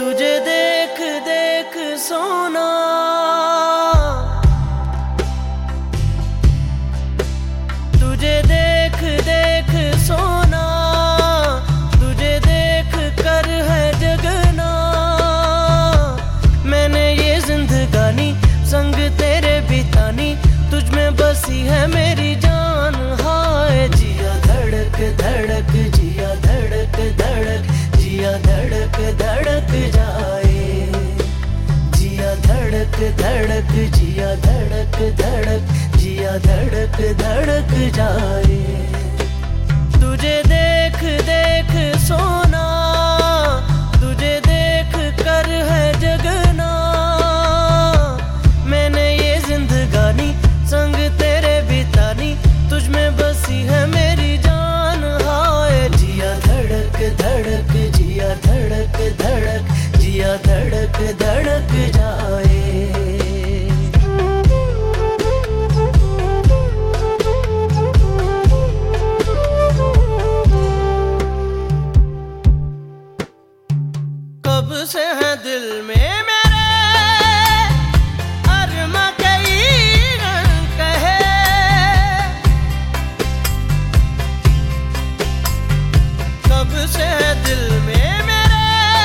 तुझे देख देख सोना, तुझे देख देख सोना, तुझे देख कर है जगना। मैंने ये जिंदगानी संग तेरे बितानी, तुझ में बसी है मेरी जान। हाय जिया धड़क धड़क, जिया धड़क धड़क, जिया धड़क धड़क जाए। जिया धड़क धड़क, जिया धड़क धड़क, जिया धड़क धड़क जाए। तुझे देख देख सोना, तुझे देख कर है जगना। मैंने ये जिंदगानी संग तेरे बितानी, तुझ में बसी है मेरी जान। हाय जिया धड़क धड़क, जिया धड़क धड़क, जिया धड़क धड़क जाए। कब से है दिल में मेरे अरमा कई रंग कहे। कब से है दिल में मेरे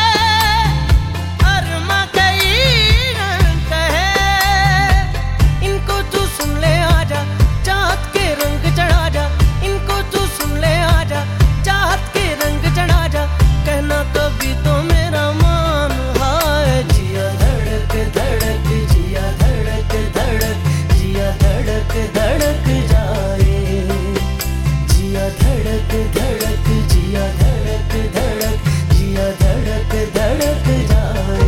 अरमा कई रंग कहे। इनको तू सुन ले आजा, चाहत के रंग चढ़ा जा। इनको तू सुन ले आजा, चाहत के रंग चढ़ा जा। कहना कभी तो मेरा मान। हाय जिया धड़क धड़क, जिया धड़क धड़क, जिया धड़क धड़क जाए। जिया धड़क धड़क, जिया धड़क धड़क, जिया धड़क धड़क जाए।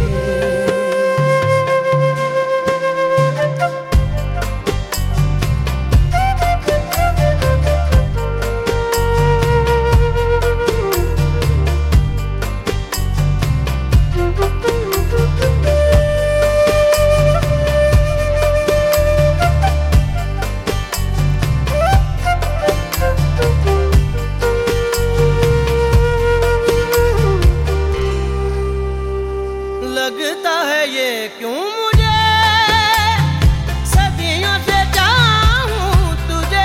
लगता है ये क्यों मुझे सदियों से चाहूं तुझे।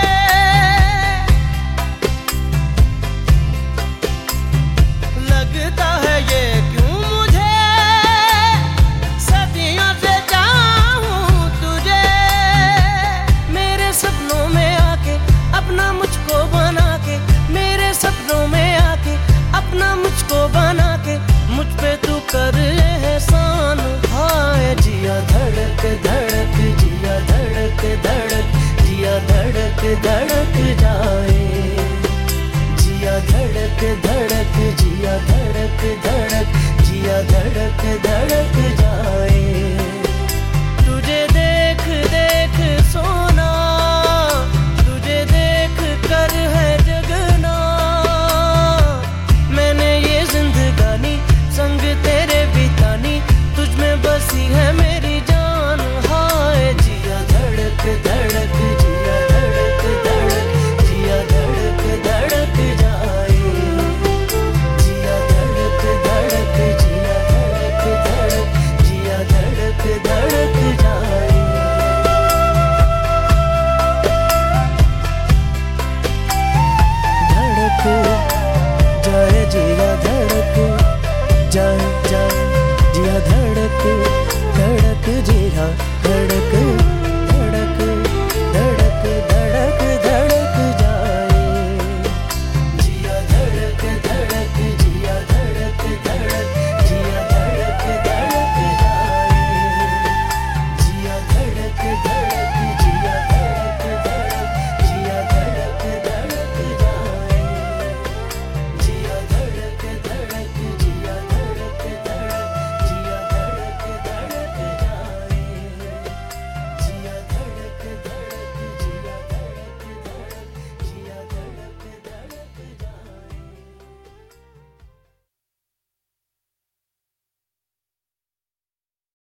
लगता है ये क्यों मुझे सदियों से चाहूं तुझे। मेरे सपनों में आके अपना मुझको बना के, मेरे सपनों में आके अपना मुझको बना के, मुझ पे तू कर एहसान। हाय जिया धड़क धड़क, जिया धड़क धड़क, जिया धड़क धड़क जाए। जिया धड़क धड़क, जिया धड़क धड़क, जिया धड़क धड़क जाए।